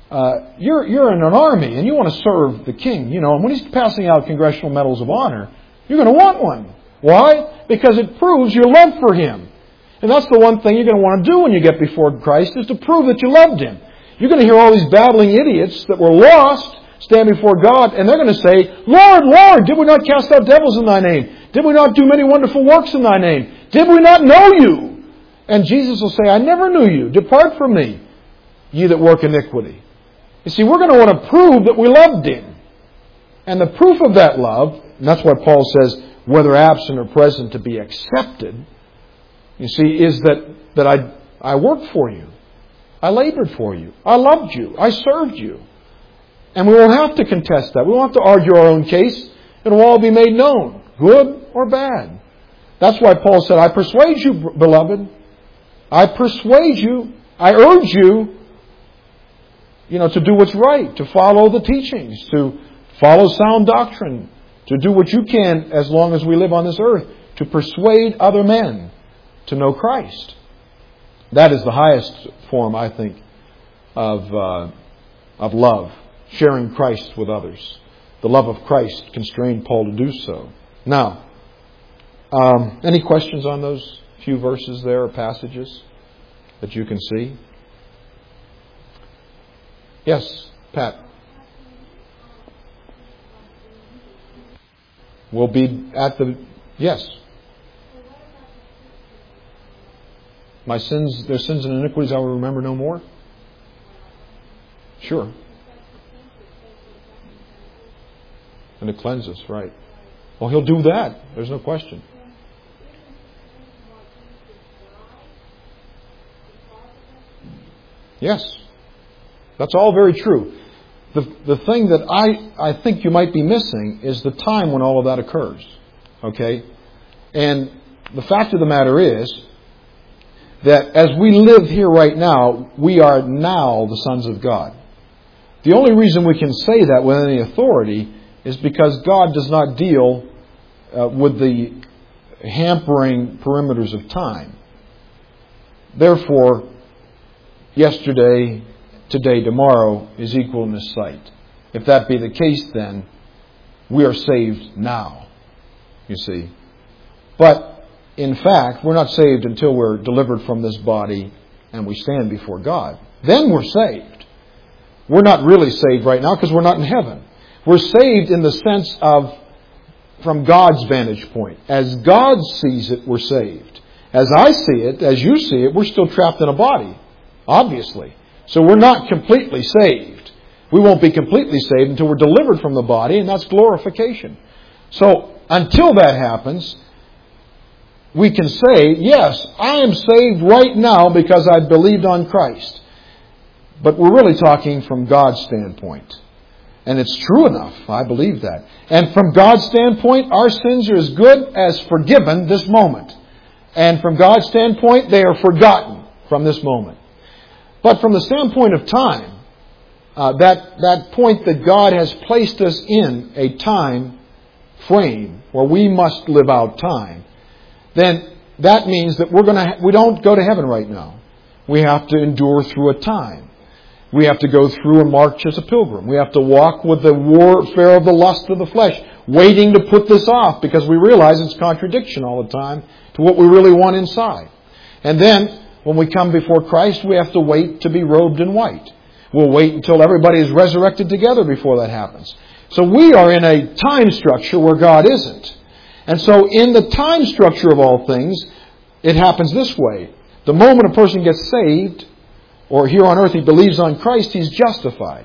you're in an army and you want to serve the king, and when he's passing out Congressional Medals of Honor, you're going to want one. Why? Because it proves your love for Him. And that's the one thing you're going to want to do when you get before Christ, is to prove that you loved Him. You're going to hear all these babbling idiots that were lost stand before God, and they're going to say, Lord, Lord, did we not cast out devils in Thy name? Did we not do many wonderful works in Thy name? Did we not know You? And Jesus will say, I never knew you. Depart from me, ye that work iniquity. You see, we're going to want to prove that we loved Him. And the proof of that love, and that's why Paul says, whether absent or present, to be accepted, you see, is that I worked for you. I labored for you. I loved you. I served you. And we won't have to contest that. We won't have to argue our own case. It'll all be made known, good or bad. That's why Paul said, I persuade you, beloved. I persuade you. I urge you, to do what's right, to follow the teachings, to follow sound doctrine, to do what you can as long as we live on this earth, to persuade other men to know Christ. That is the highest form, I think, of love, sharing Christ with others. The love of Christ constrained Paul to do so. Now, any questions on those few verses there or passages that you can see? Yes, Pat. We'll be at the... Yes. Their sins and iniquities I will remember no more? Sure. And to cleanse us, right. Well, He'll do that. There's no question. Yes. That's all very true. The thing that I think you might be missing is the time when all of that occurs. Okay? And the fact of the matter is that as we live here right now, we are now the sons of God. The only reason we can say that with any authority is because God does not deal with the hampering perimeters of time. Therefore, yesterday, today, tomorrow is equal in His sight. If that be the case, then we are saved now, you see. But, in fact, we're not saved until we're delivered from this body and we stand before God. Then we're saved. We're not really saved right now because we're not in heaven. We're saved in the sense of from God's vantage point. As God sees it, we're saved. As I see it, as you see it, we're still trapped in a body, obviously. So we're not completely saved. We won't be completely saved until we're delivered from the body, and that's glorification. So until that happens, we can say, yes, I am saved right now because I believed on Christ. But we're really talking from God's standpoint. And it's true enough. I believe that. And from God's standpoint, our sins are as good as forgiven this moment. And from God's standpoint, they are forgotten from this moment. But from the standpoint of time, that point that God has placed us in a time frame where we must live out time, then that means that we don't go to heaven right now. We have to endure through a time. We have to go through and march as a pilgrim. We have to walk with the warfare of the lust of the flesh, waiting to put this off because we realize it's contradiction all the time to what we really want inside. And then, when we come before Christ, we have to wait to be robed in white. We'll wait until everybody is resurrected together before that happens. So we are in a time structure where God isn't. And so in the time structure of all things, it happens this way. The moment a person gets saved, or here on earth he believes on Christ, he's justified.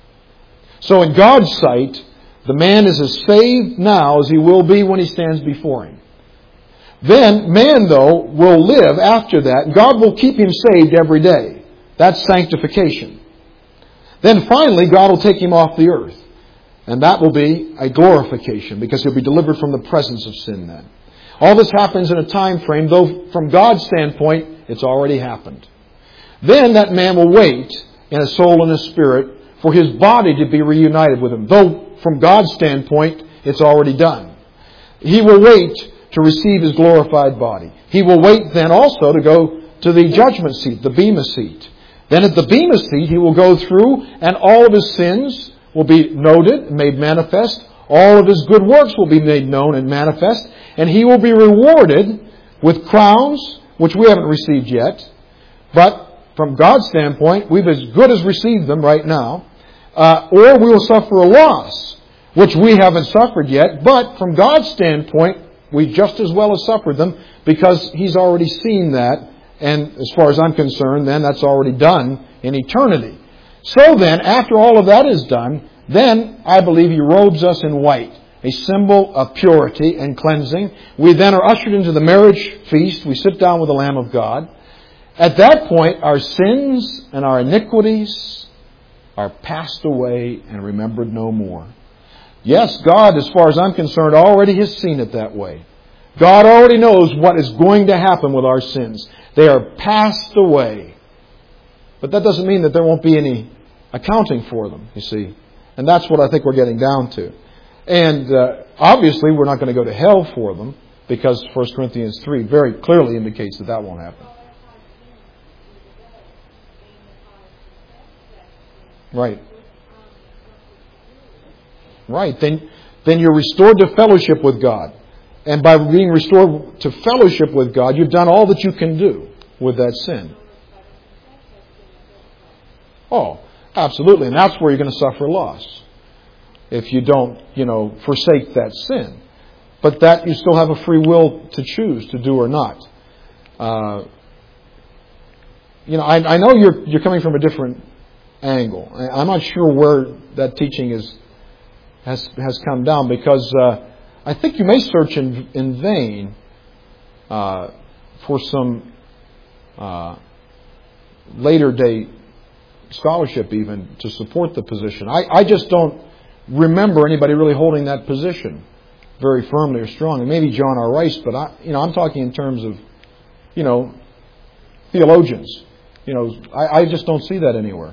So in God's sight, the man is as saved now as he will be when he stands before Him. Then, man, though, will live after that. God will keep him saved every day. That's sanctification. Then finally, God will take him off the earth. And that will be a glorification because he'll be delivered from the presence of sin then. All this happens in a time frame, though from God's standpoint, it's already happened. Then that man will wait in a soul and a spirit for his body to be reunited with Him. Though from God's standpoint, it's already done. He will wait to receive his glorified body. He will wait then also to go to the judgment seat, the Bema seat. Then at the Bema seat, he will go through and all of his sins will be noted and made manifest. All of his good works will be made known and manifest. And he will be rewarded with crowns, which we haven't received yet. But from God's standpoint, we've as good as received them right now, or we will suffer a loss, which we haven't suffered yet, but from God's standpoint, we just as well as suffered them because He's already seen that, and as far as I'm concerned, then that's already done in eternity. So then, after all of that is done, then I believe He robes us in white, a symbol of purity and cleansing. We then are ushered into the marriage feast. We sit down with the Lamb of God. At that point, our sins and our iniquities are passed away and remembered no more. Yes, God, as far as I'm concerned, already has seen it that way. God already knows what is going to happen with our sins. They are passed away. But that doesn't mean that there won't be any accounting for them, you see. And that's what I think we're getting down to. And obviously, we're not going to go to hell for them because 1 Corinthians 3 very clearly indicates that that won't happen. Right. Right. Then you're restored to fellowship with God. And by being restored to fellowship with God, you've done all that you can do with that sin. Oh, absolutely. And that's where you're going to suffer loss. If you don't, forsake that sin. But that you still have a free will to choose to do or not. I know you're coming from a different angle. I'm not sure where that teaching has come down because I think you may search in vain for some later day scholarship even to support the position. I just don't remember anybody really holding that position very firmly or strongly. Maybe John R. Rice, but I'm talking in terms of theologians. I just don't see that anywhere.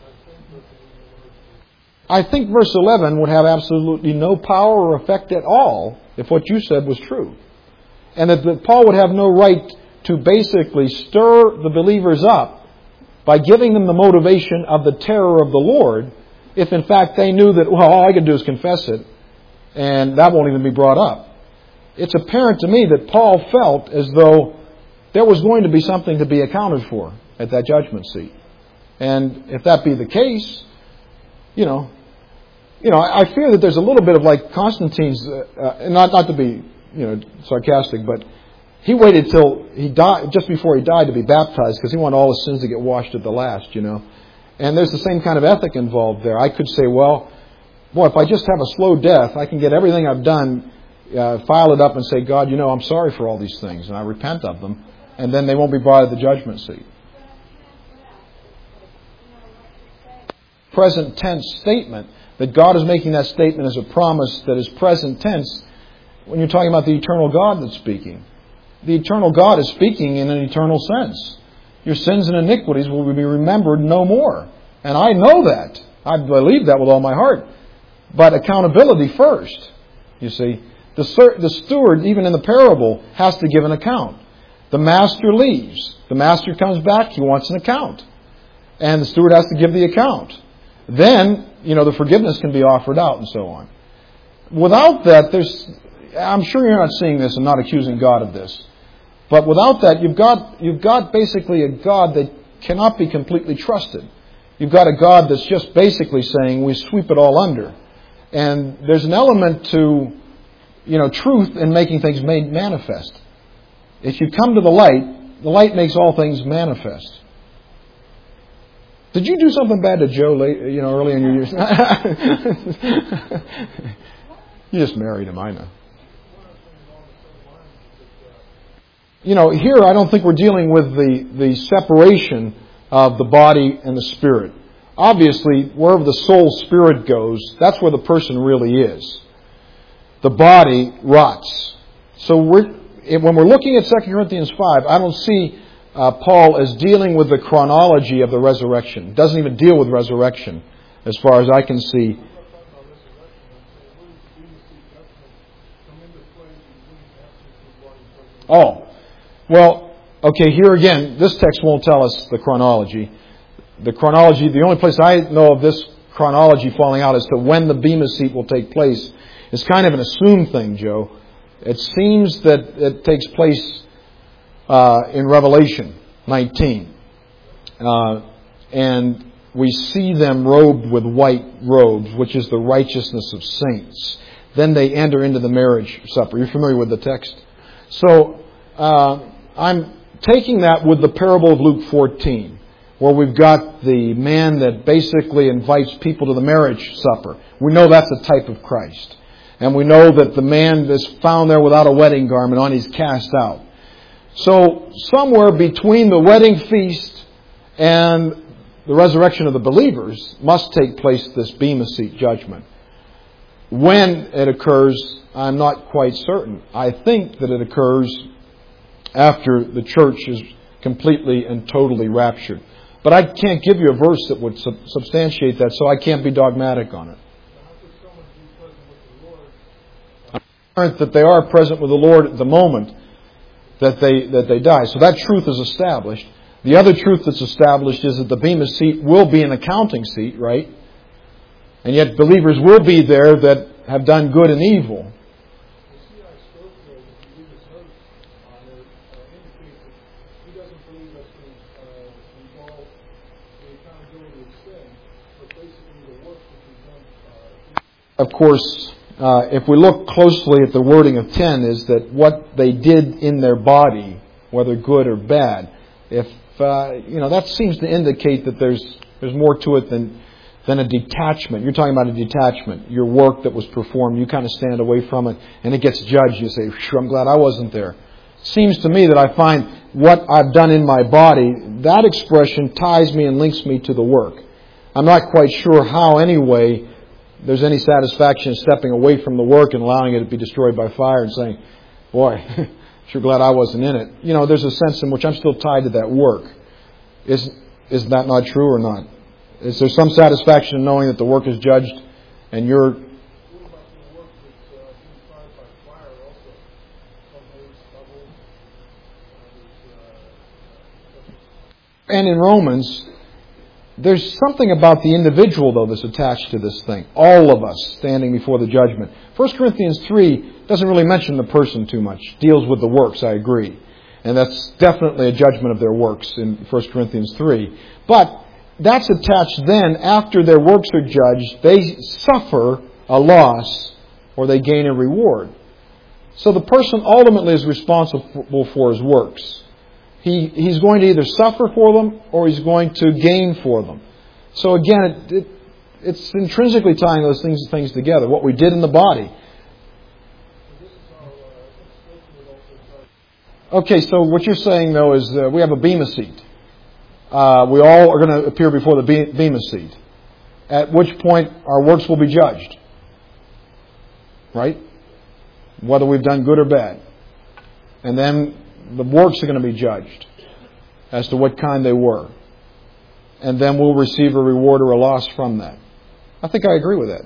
I think verse 11 would have absolutely no power or effect at all if what you said was true. And that Paul would have no right to basically stir the believers up by giving them the motivation of the terror of the Lord if in fact they knew that, all I can do is confess it and that won't even be brought up. It's apparent to me that Paul felt as though there was going to be something to be accounted for at that judgment seat. And if that be the case, I fear that there's a little bit of like Constantine's, not to be, sarcastic, but he waited till he died, just before he died to be baptized because he wanted all his sins to get washed at the last, And there's the same kind of ethic involved there. I could say, if I just have a slow death, I can get everything I've done, file it up and say, God, I'm sorry for all these things and I repent of them. And then they won't be brought at the judgment seat. Present tense statement, that God is making that statement as a promise that is present tense when you're talking about the eternal God that's speaking. The eternal God is speaking in an eternal sense. Your sins and iniquities will be remembered no more. And I know that. I believe that with all my heart. But accountability first, you see. The steward, even in the parable, has to give an account. The master leaves. The master comes back. He wants an account. And the steward has to give the account. Then, the forgiveness can be offered out and so on. Without that, I'm sure you're not seeing this and not accusing God of this. But without that, you've got basically a God that cannot be completely trusted. You've got a God that's just basically saying we sweep it all under. And there's an element to, truth in making things made manifest. If you come to the light makes all things manifest. Did you do something bad to Joe early in your years? You just married him, I know. Here I don't think we're dealing with the separation of the body and the spirit. Obviously, wherever the soul spirit goes, that's where the person really is. The body rots. So when we're looking at 2 Corinthians 5, I don't see Paul as dealing with the chronology of the resurrection. It doesn't even deal with resurrection as far as I can see. Here again, this text won't tell us the chronology. The only place I know of this chronology falling out as to when the Bema seat will take place is kind of an assumed thing, Joe. It seems that it takes place in Revelation 19. and we see them robed with white robes, which is the righteousness of saints. Then they enter into the marriage supper. You're familiar with the text? So I'm taking that with the parable of Luke 14, where we've got the man that basically invites people to the marriage supper. We know that's a type of Christ. And we know that the man is found there without a wedding garment on, he's cast out. So somewhere between the wedding feast and the resurrection of the believers must take place this Bema Seat judgment. When it occurs, I'm not quite certain. I think that it occurs after the church is completely and totally raptured. But I can't give you a verse that would substantiate that, so I can't be dogmatic on it. That they are present with the Lord at the moment that they die. So that truth is established. The other truth that's established is that the Bema Seat will be an accounting seat, right? And yet believers will be there that have done good and evil. Of course, if we look closely at the wording of 10, is that what they did in their body, whether good or bad, if that seems to indicate that there's more to it than a detachment. You're talking about a detachment. Your work that was performed, you kind of stand away from it, and it gets judged. You say, I'm glad I wasn't there. It seems to me that I find what I've done in my body, that expression ties me and links me to the work. I'm not quite sure how, anyway, there's any satisfaction in stepping away from the work and allowing it to be destroyed by fire and saying, boy, sure glad I wasn't in it. There's a sense in which I'm still tied to that work. Is that not true or not? Is there some satisfaction in knowing that the work is judged and you're... And in Romans, there's something about the individual, though, that's attached to this thing. All of us standing before the judgment. 1 Corinthians 3 doesn't really mention the person too much. Deals with the works, I agree. And that's definitely a judgment of their works in 1 Corinthians 3. But that's attached then, after their works are judged, they suffer a loss or they gain a reward. So the person ultimately is responsible for his works. He's going to either suffer for them or he's going to gain for them. So again, it's intrinsically tying those things together. What we did in the body. Okay, so what you're saying, though, is we have a Bema Seat. We all are going to appear before the Bema Seat. At which point our works will be judged. Right? Whether we've done good or bad. And then the works are going to be judged as to what kind they were. And then we'll receive a reward or a loss from that. I think I agree with that.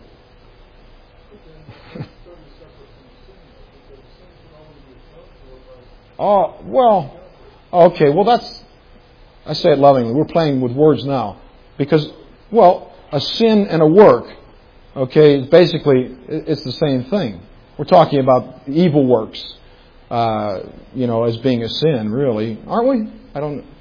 Oh, well, okay, well that's, I say it lovingly, we're playing with words now. Because, well, a sin and a work, okay, basically, it's the same thing. We're talking about evil works, as being a sin, really. Aren't we? I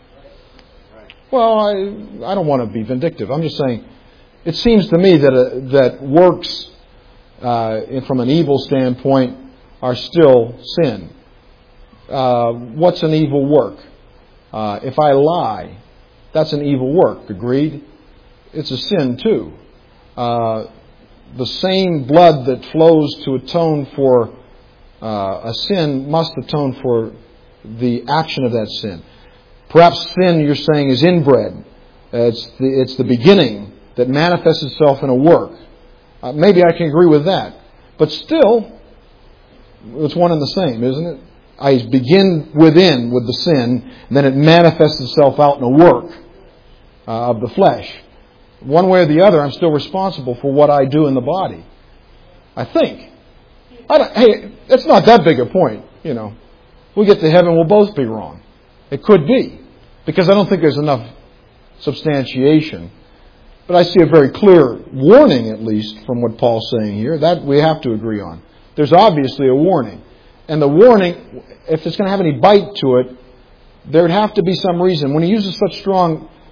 don't want to be vindictive. I'm just saying, it seems to me that works, from an evil standpoint, are still sin. What's an evil work? If I lie, that's an evil work. Agreed? It's a sin too. The same blood that flows to atone for a sin must atone for the action of that sin. Perhaps sin, you're saying, is inbred. It's the beginning that manifests itself in a work. Maybe I can agree with that. But still, it's one and the same, isn't it? I begin within with the sin, then it manifests itself out in a work of the flesh. One way or the other, I'm still responsible for what I do in the body. I think. Hey, it's not that big a point, We'll get to heaven, we'll both be wrong. It could be. Because I don't think there's enough substantiation. But I see a very clear warning, at least, from what Paul's saying here. That we have to agree on. There's obviously a warning. And the warning, if it's going to have any bite to it, there would have to be some reason. When he uses such strong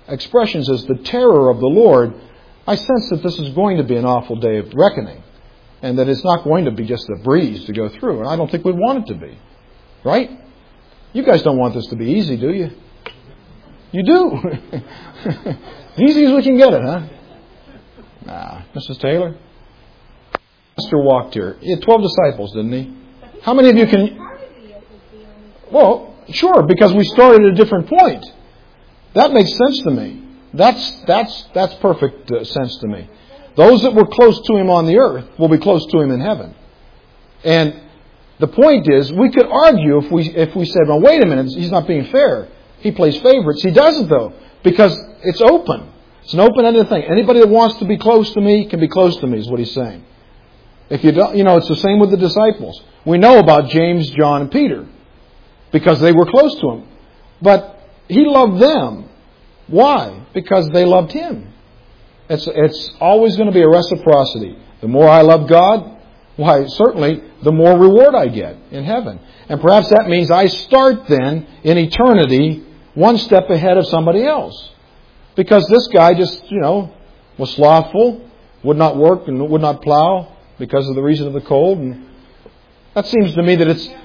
expressions as the terror of the Lord, I sense that this is going to be an awful day of reckoning, and that it's not going to be just a breeze to go through. And I don't think we want it to be. Right? You guys don't want this to be easy, do you? You do. Easy as we can get it, huh? Nah. Mrs. Taylor? Master walked here. He had 12 disciples, didn't he? How many of you can... Well, sure, because we started at a different point. That makes sense to me. That's perfect sense to me. Those that were close to Him on the earth will be close to Him in heaven. And the point is, we could argue if we said, well, wait a minute, He's not being fair. He plays favorites. He doesn't, though, because it's open. It's an open-ended thing. Anybody that wants to be close to me can be close to me, is what He's saying. If you don't, it's the same with the disciples. We know about James, John, and Peter because they were close to Him. But He loved them. Why? Because they loved Him. It's always going to be a reciprocity. The more I love God, why, certainly, the more reward I get in heaven. And perhaps that means I start then in eternity one step ahead of somebody else. Because this guy just, was slothful, would not work and would not plow because of the reason of the cold. And that seems to me that it's...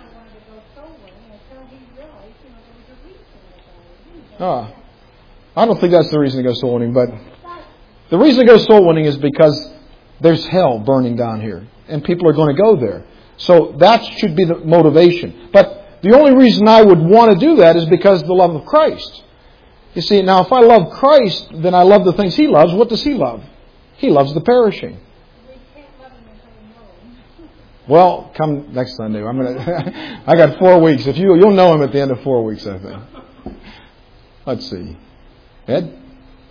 I don't think that's the reason to go soul winning, but the reason to go soul winning is because there's hell burning down here, and people are going to go there. So that should be the motivation. But the only reason I would want to do that is because of the love of Christ. You see, now if I love Christ, then I love the things He loves. What does He love? He loves the perishing. Well, come next Sunday. I got 4 weeks. You'll know Him at the end of 4 weeks, I think. Let's see. Ed?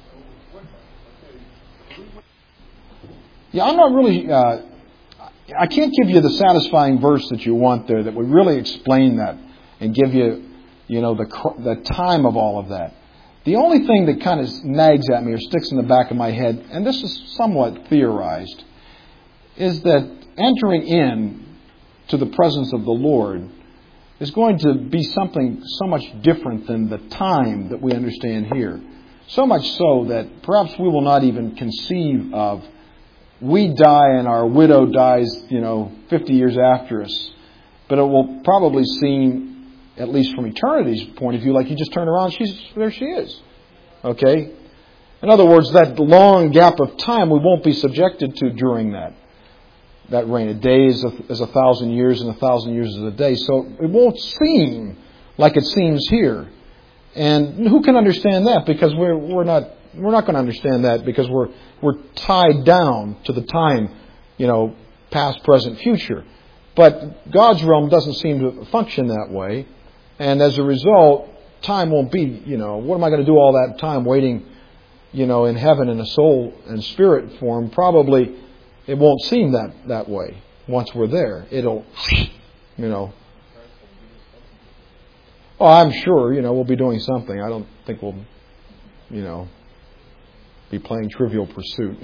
Yeah, I'm not really... I can't give you the satisfying verse that you want there that would really explain that and give you, the time of all of that. The only thing that kind of nags at me or sticks in the back of my head, and this is somewhat theorized, is that entering in to the presence of the Lord is going to be something so much different than the time that we understand here. So much so that perhaps we will not even conceive of we die and our widow dies, 50 years after us. But it will probably seem, at least from eternity's point of view, like you just turn around, there she is. Okay? In other words, that long gap of time we won't be subjected to during that reign. A day is 1,000 years, and 1,000 years is a day. So it won't seem like it seems here. And who can understand that? Because we're not going to understand that because we're tied down to the time, past, present, future. But God's realm doesn't seem to function that way. And as a result, time won't be, what am I going to do all that time waiting, in heaven in a soul and spirit form? Probably it won't seem that way once we're there. It'll, Oh, I'm sure, we'll be doing something. I don't think we'll, be playing Trivial Pursuit.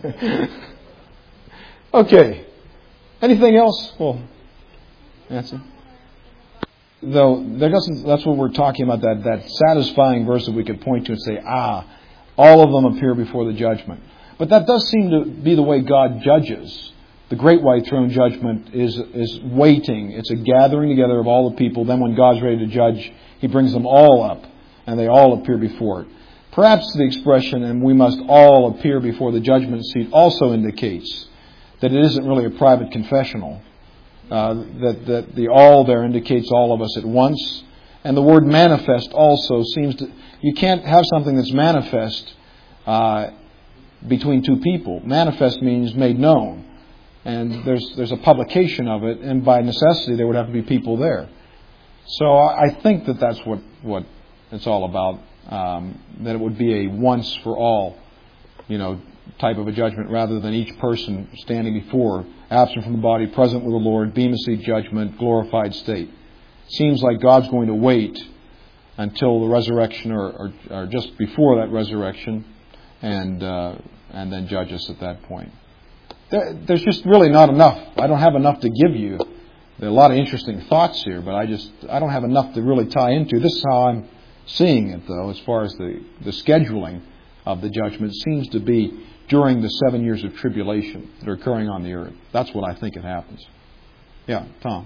Okay. Anything else? Well, Nancy? Though that's what we're talking about, that satisfying verse that we could point to and say, all of them appear before the judgment. But that does seem to be the way God judges. The great white throne judgment is waiting. It's a gathering together of all the people. Then when God's ready to judge, He brings them all up, and they all appear before it. Perhaps the expression, and we must all appear before the judgment seat, also indicates that it isn't really a private confessional. That the all there indicates all of us at once. And the word manifest also seems to... You can't have something that's manifest between two people. Manifest means made known. And there's a publication of it, and by necessity there would have to be people there. So I think that's what it's all about. That it would be a once for all, type of a judgment, rather than each person standing before, absent from the body, present with the Lord, bema seat judgment, glorified state. Seems like God's going to wait until the resurrection or just before that resurrection, and then judge us at that point. There's just really not enough. I don't have enough to give you. There are a lot of interesting thoughts here, but I don't have enough to really tie into. This is how I'm seeing it, though, as far as the scheduling of the judgment, seems to be during the 7 years of tribulation that are occurring on the earth. That's what I think it happens. Yeah, Tom.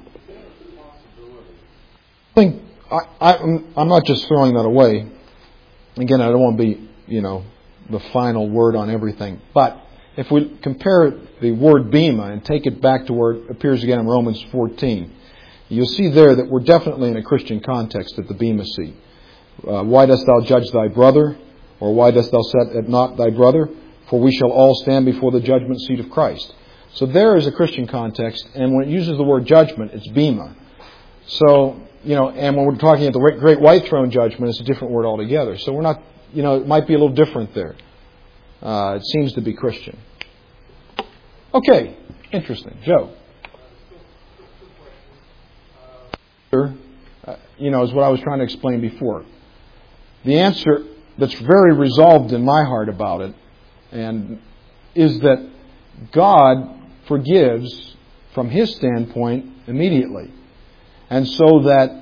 I'm not just throwing that away. Again, I don't want to be, the final word on everything. But if we compare the word bema and take it back to where it appears again in Romans 14, you'll see there that we're definitely in a Christian context at the bema seat. Why dost thou judge thy brother? Or why dost thou set at naught thy brother? For we shall all stand before the judgment seat of Christ. So there is a Christian context, and when it uses the word judgment, it's bema. So, and when we're talking at the great white throne judgment, it's a different word altogether. So we're not, it might be a little different there. It seems to be Christian. Okay, interesting. Joe. Is what I was trying to explain before. The answer that's very resolved in my heart about it, and is that God forgives from His standpoint immediately, and so that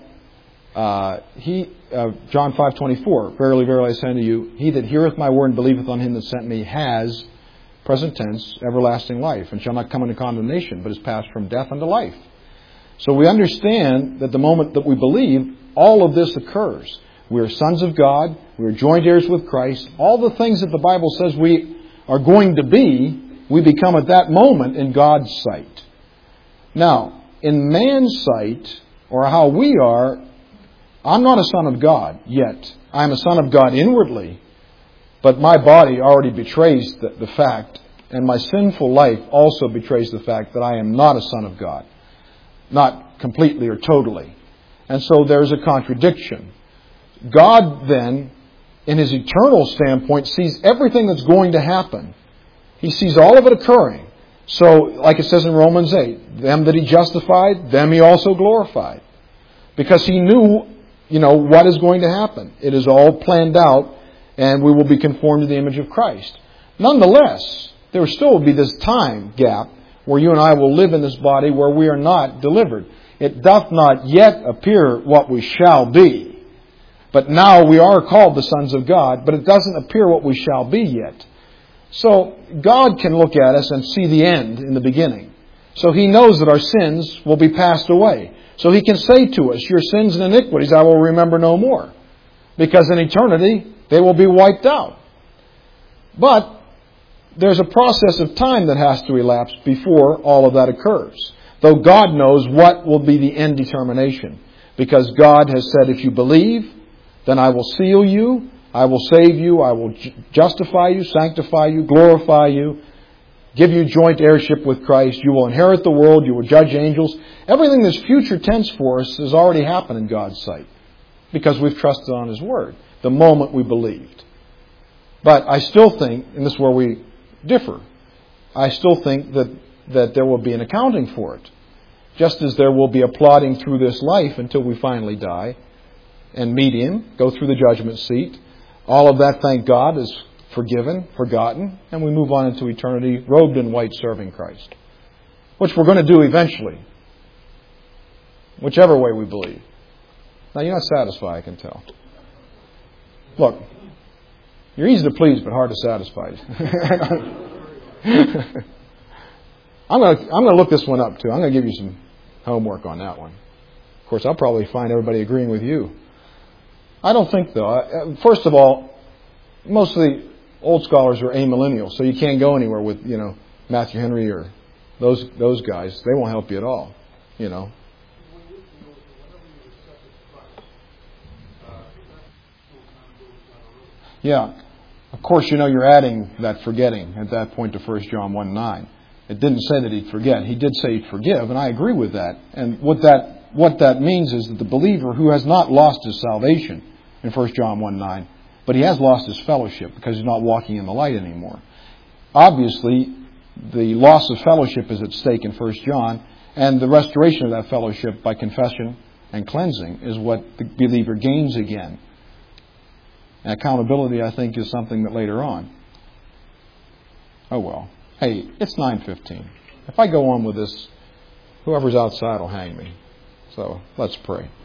John 5:24, verily, verily, I say unto you, he that heareth my word and believeth on Him that sent me has, present tense, everlasting life, and shall not come into condemnation, but is passed from death unto life. So we understand that the moment that we believe, all of this occurs. We are sons of God. We are joint heirs with Christ. All the things that the Bible says we are going to be, we become at that moment in God's sight. Now, in man's sight, or how we are, I'm not a son of God yet. I'm a son of God inwardly, but my body already betrays the fact, and my sinful life also betrays the fact that I am not a son of God. Not completely or totally. And so there's a contradiction. God then, in His eternal standpoint, sees everything that's going to happen. He sees all of it occurring. So, like it says in Romans 8, them that He justified, them He also glorified. Because He knew, what is going to happen. It is all planned out, and we will be conformed to the image of Christ. Nonetheless, there still will be this time gap where you and I will live in this body where we are not delivered. It doth not yet appear what we shall be. But now we are called the sons of God, but it doesn't appear what we shall be yet. So God can look at us and see the end in the beginning. So He knows that our sins will be passed away. So He can say to us, your sins and iniquities I will remember no more. Because in eternity, they will be wiped out. But there's a process of time that has to elapse before all of that occurs. Though God knows what will be the end determination. Because God has said, if you believe, then I will seal you, I will save you, I will justify you, sanctify you, glorify you, give you joint heirship with Christ. You will inherit the world, you will judge angels. Everything that's future tense for us has already happened in God's sight. Because we've trusted on His word, the moment we believed. But I still think, and this is where we differ, I still think that there will be an accounting for it. Just as there will be a plodding through this life until we finally die and meet Him, go through the judgment seat. All of that, thank God, is forgiven, forgotten, and we move on into eternity robed in white serving Christ. Which we're going to do eventually. Whichever way we believe. Now, you're not satisfied, I can tell. Look, you're easy to please, but hard to satisfy. I'm going to look this one up, too. I'm going to give you some homework on that one. Of course, I'll probably find everybody agreeing with you. I don't think, though. First of all, most of the old scholars are amillennial, so you can't go anywhere with, Matthew Henry or those guys. They won't help you at all, Yeah. Of course, you're adding that forgetting at that point to 1 John 1:9. It didn't say that He'd forget. He did say He'd forgive, and I agree with that. And what that means is that the believer who has not lost his salvation in 1 John 1:9, but he has lost his fellowship because he's not walking in the light anymore. Obviously, the loss of fellowship is at stake in 1 John, and the restoration of that fellowship by confession and cleansing is what the believer gains again. And accountability, I think, is something that later on. Oh well. Hey, it's 9:15. If I go on with this, whoever's outside will hang me. So let's pray.